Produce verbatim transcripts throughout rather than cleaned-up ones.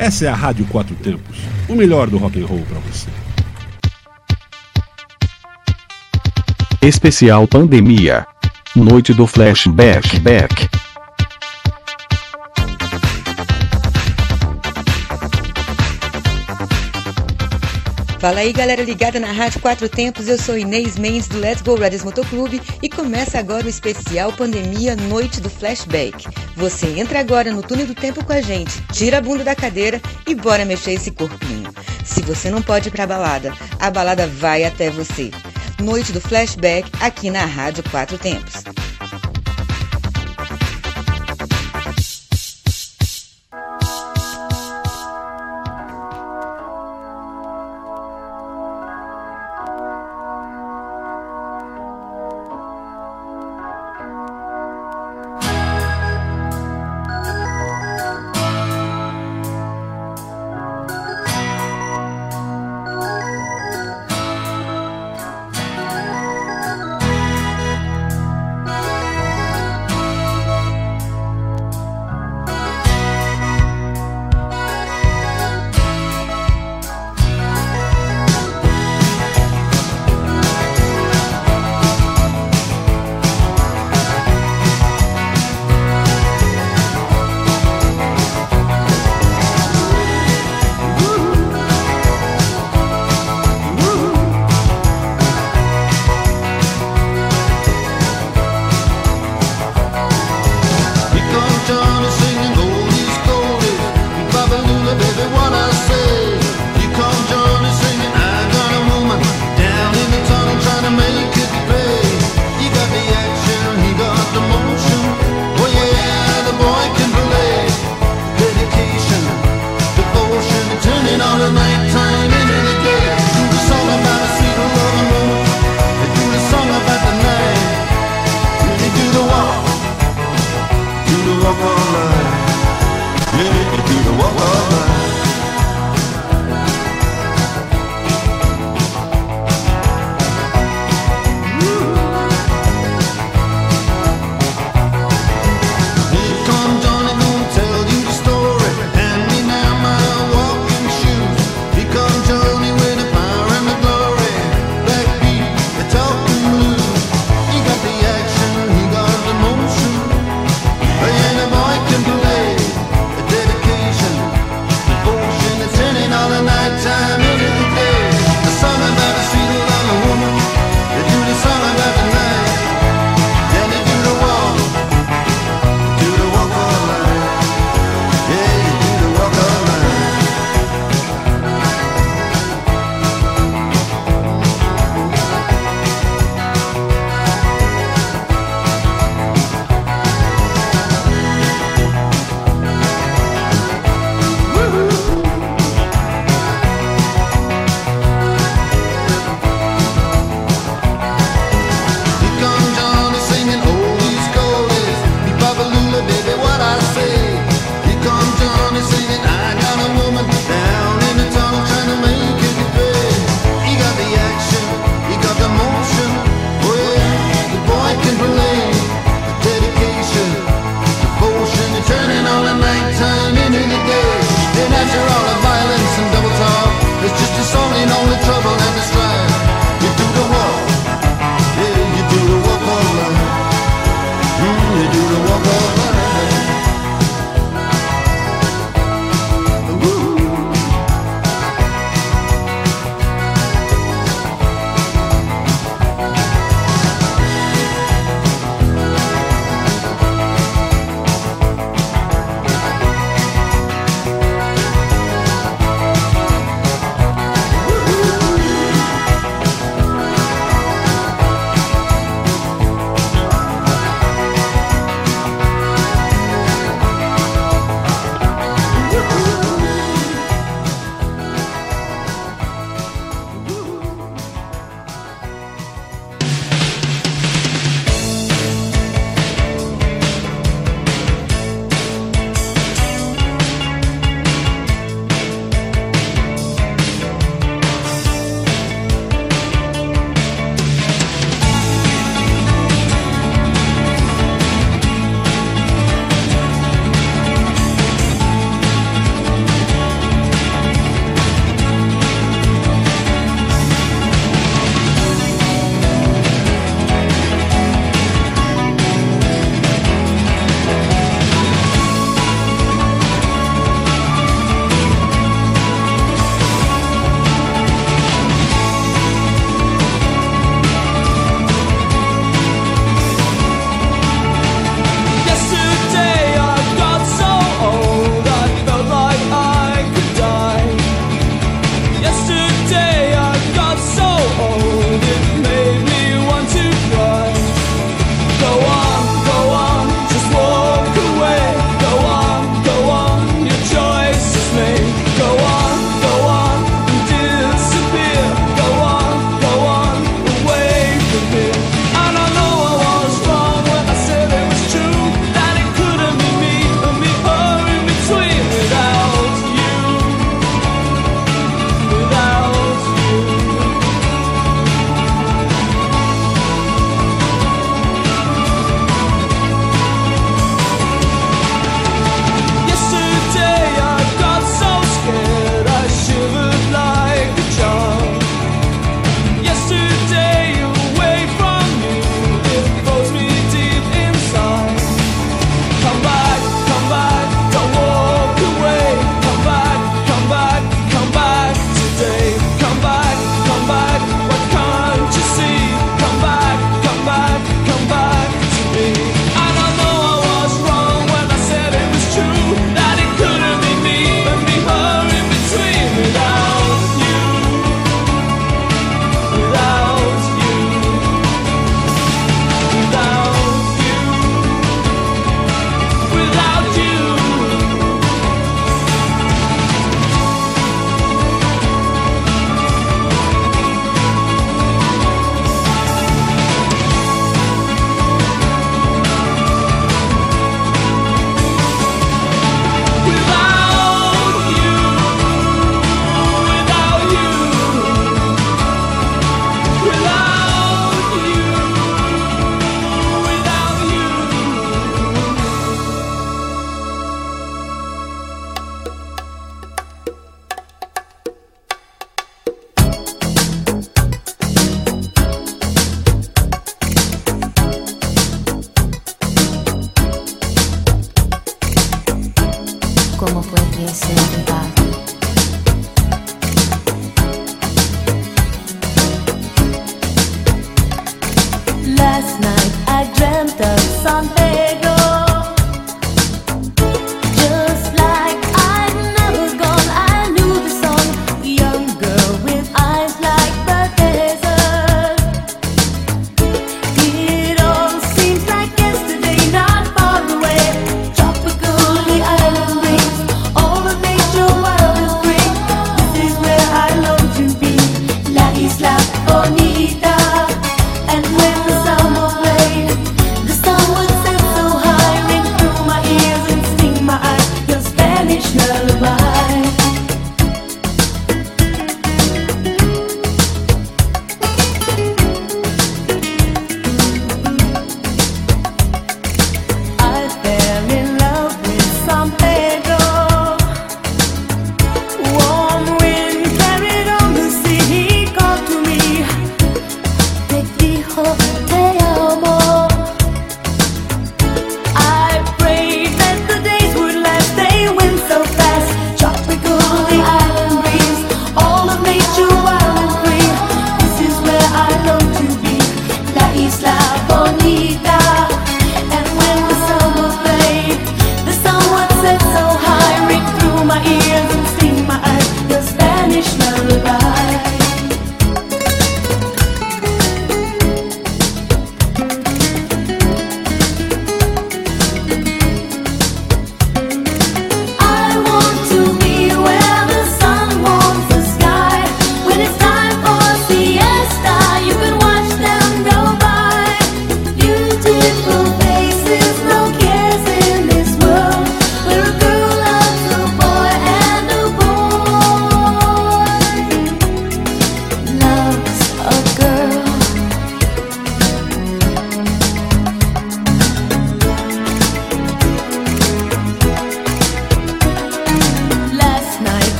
Essa é a Rádio Quatro Tempos, o melhor do rock and roll para você. Especial Pandemia. Noite do Flashback. Back. Fala aí, galera ligada na Rádio Quatro Tempos, eu sou Inês Mendes do Let's Go Brothers Motoclube e começa agora o especial Pandemia Noite do Flashback. Você entra agora no túnel do tempo com a gente, tira a bunda da cadeira e bora mexer esse corpinho. Se você não pode ir pra balada, a balada vai até você. Noite do Flashback aqui na Rádio Quatro Tempos. Bonita, and when the summer played, the sun would set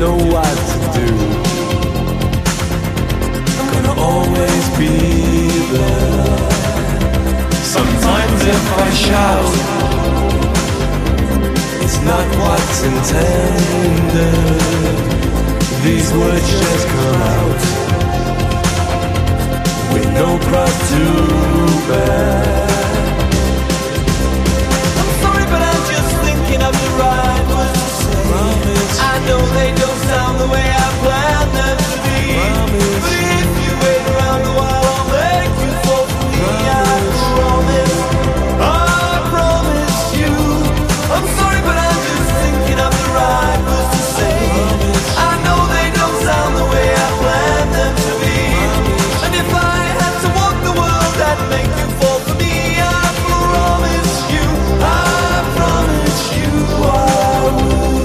know what to do. I'm gonna always be there. Sometimes if I shout, it's not what's intended. These words just come out with no cross to bear. I'm sorry, but I'm just thinking of the right words to say. Promise. I know they don't sound the way I planned them to be. Promise. But if you wait around a while, I'll make you fall for me. Promise. I promise, I promise you. I'm sorry, but I'm just thinking of the right words to say. Promise. I know they don't sound the way I planned them to be. Promise. And if I had to walk the world, I'd make you fall for me. I promise you, I promise you I would.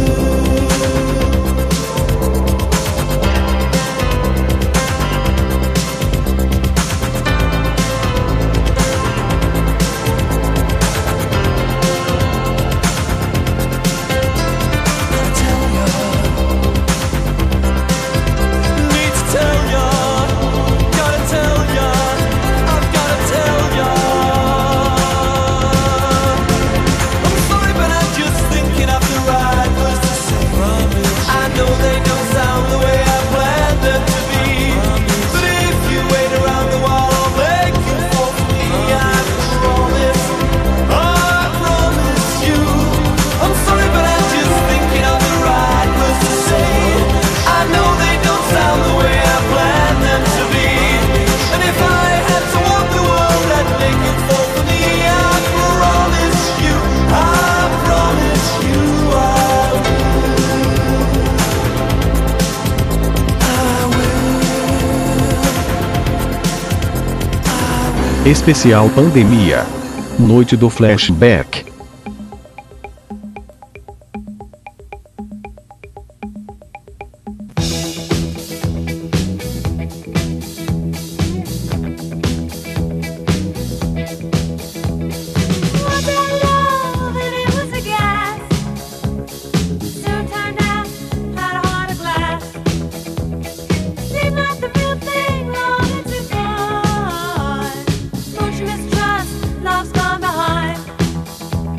Especial Pandemia. Noite do Flashback. Love's gone behind.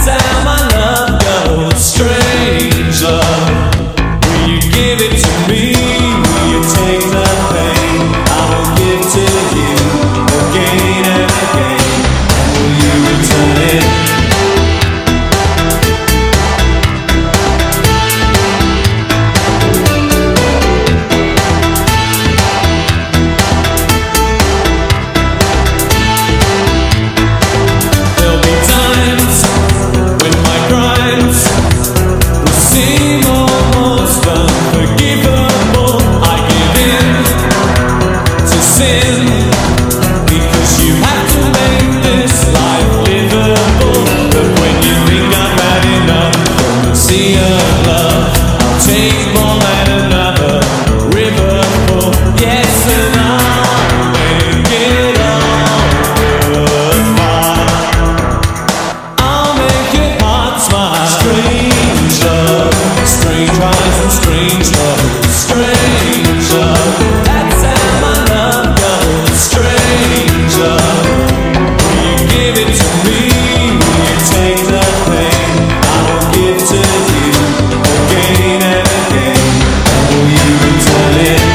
That's how my love goes. Strange love. Will you give it to me? Will you take the pain I will give to you again and again? Will you return it? There'll be times when my crimes will seem almost unforgivable. I give in to sin because you have to make this life livable. But when you think I've had enough from the sea of love, I'll take more than another river full. Yes, and I'll make it all worthwhile. I'll make your heart smile. Strange love, strange eyes and strange love. Strange love, that's how my love goes. Strange love, will you give it to me? Will you take the pain I will give to you again and again? And will you return it?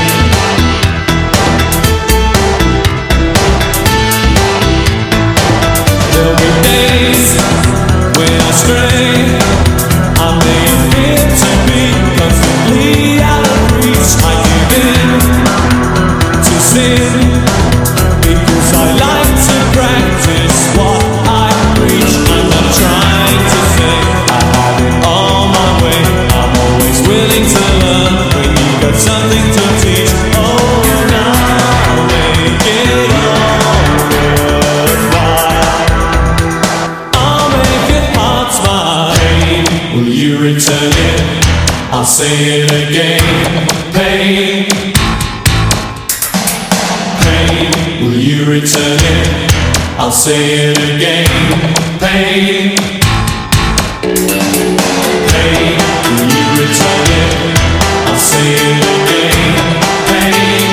There'll be days when I stray. I may appear to be constantly out of reach. I give in to sin because I like to practice what I preach. I'm not trying to say I have it all my way. I'm always willing to learn when you got something to teach. Oh, and I'll make it all worthwhile. I'll make your heart smile. Pain, will you return it? I'll say it again. Pain, pain, will you return it? I'll say it again. Pain, pain, will you return it? I'll say it again. Pain,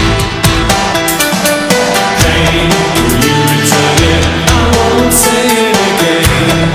pain, will you return it? I won't say it again.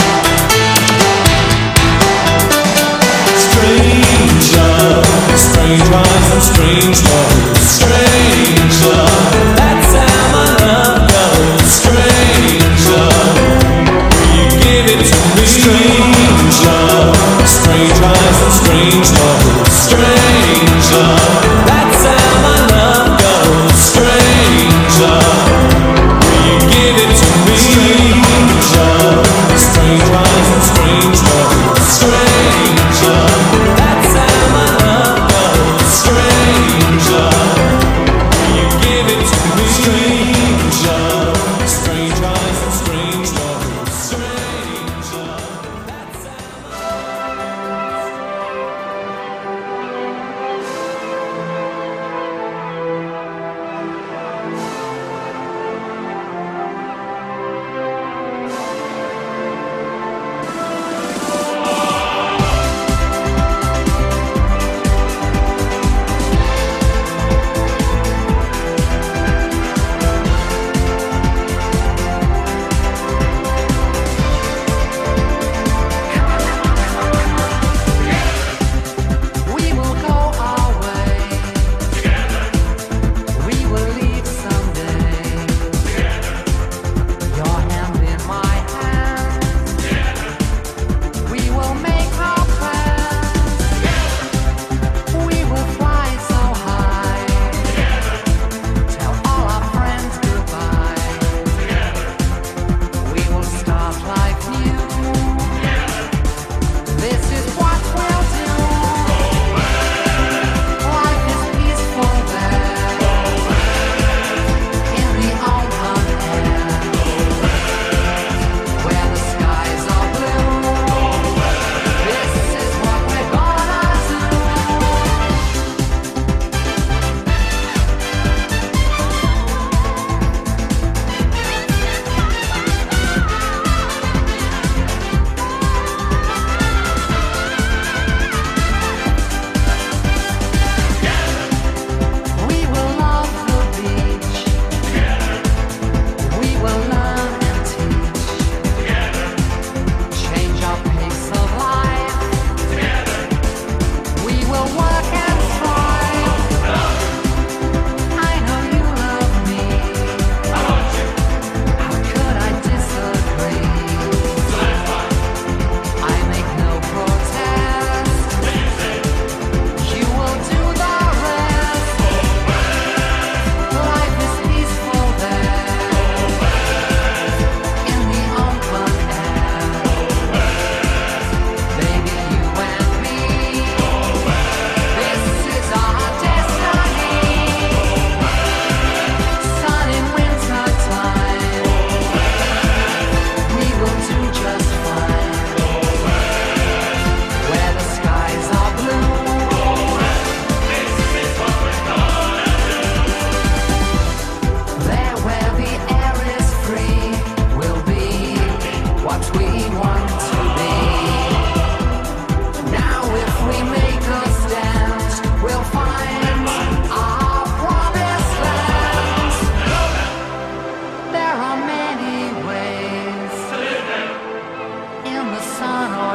Strange love, strange eyes and strange love. Strange love, that's how my love goes. Strange love, will you give it to me? Strange love, strange eyes and strange love. Strange love, that's how my love goes. Strange love, will you give it to me? Strange love, strange eyes and strange love. Strange love, that's how my love goes. Strange love, will you give it to me? Strange love, strange eyes and strange love. Strange love, that's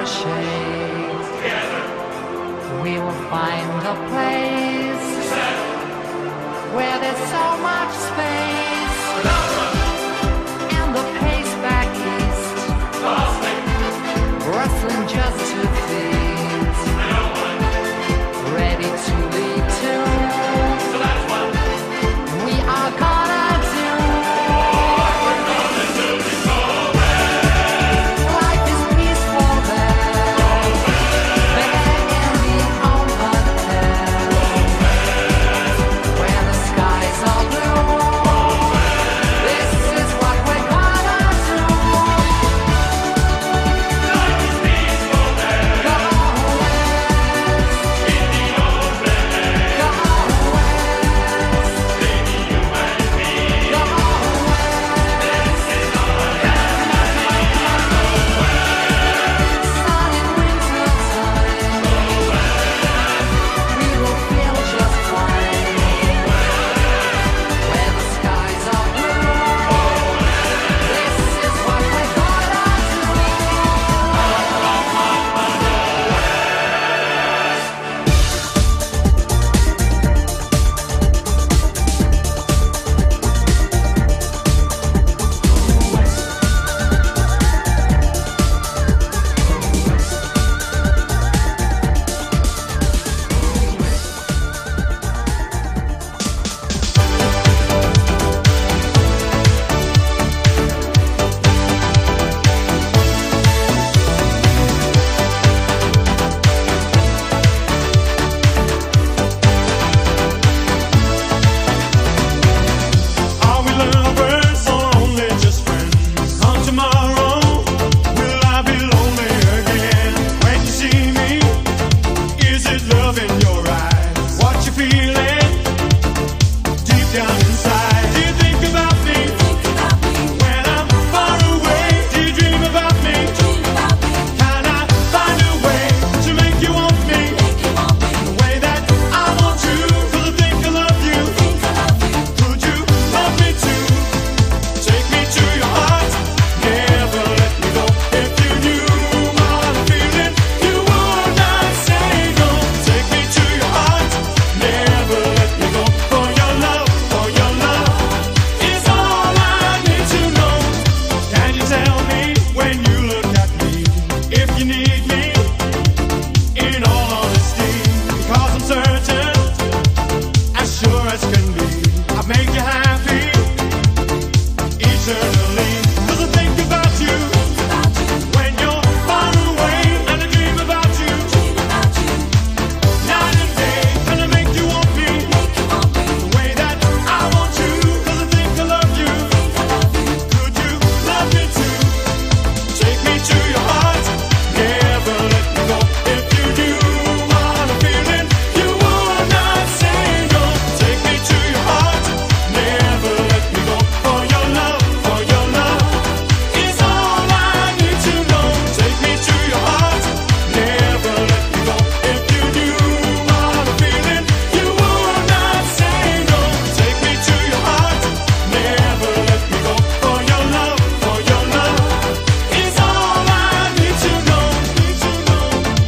our shades. We will find a place where there's so much space, and the pace back east, rustling just two feet, ready to lead to. We are gonna do. Life is peaceful there, there in the open air, where the skies are blue. This is what we're gonna do. Life is peaceful there. Go west in the open air. Go west, baby, you and me. Go west, this is our land. Sun in winter time, we will feel just fine. Where the skies are blue, this is what we're gonna do. Are we lovers or only just friends? Come tomorrow, will I be lonely again? When you see me, is it love in your eyes? What you feeling deep down inside? Do you think about me? When I'm far away, do you dream about me? Can I find a way to make you want me? The way that I want you, 'cause I think I love you. Could you love me too? Take me to your heart, never let me go. If you knew my feeling, you would not say no. Take me to your heart, never let me go. For your love, for your love is all I need to know. Can you tell me when you look at me if you need me? In all honesty, because I'm certain, as sure as can be, I'll make you happy eternally. 'Cause I think about you when you're far away, and I dream about you night and day. Can I make you want me the way that I want you? 'Cause I think I love you. Could you love me too? Take me to your heart, never let me go. If you knew what I'm feeling, you would not say no. Take me to your heart, never let me go. For your love, for your love is all I need to know. Take me to your heart, never let me go. If you knew what I'm feeling, you would not say no. Take me to your heart, never let me go. For your love, for your love is all I need to know. Need to know.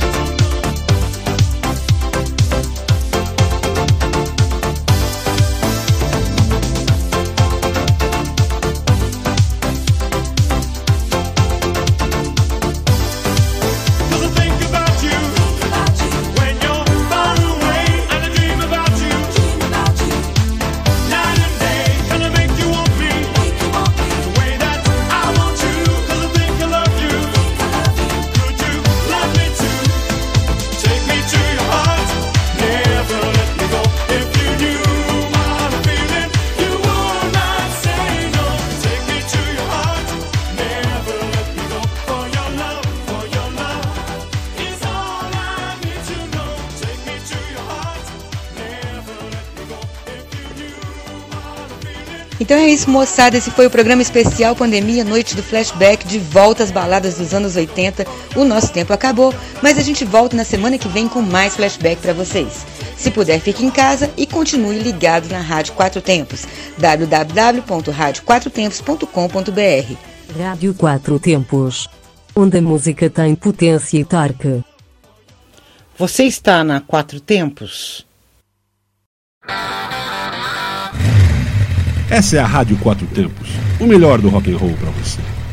Cause I think about you when you're far away, and I dream about you night and day. Can I make you want me the way that I want you? 'Cause I think I love you. Could you love me too? Take me to your heart, never let me go. If you knew what I'm feeling, you would not say no. Take me to your heart, never let me go. For your love, for your love is all I need to know. Take me to your heart, never let me go. If you knew what I'm feeling. Então é isso, moçada. Esse foi o programa especial Pandemia Noite do Flashback, de volta às baladas dos anos oitenta. O nosso tempo acabou, mas a gente volta na semana que vem com mais flashback pra vocês. Se puder, fique em casa e continue ligado na Rádio Quatro Tempos, w w w ponto rádio quatro tempos ponto com ponto b r. Rádio Quatro Tempos. onde a música tem potência e tarque. Você está na Quatro Tempos? Essa é a Rádio Quatro Tempos, o melhor do rock and roll para você.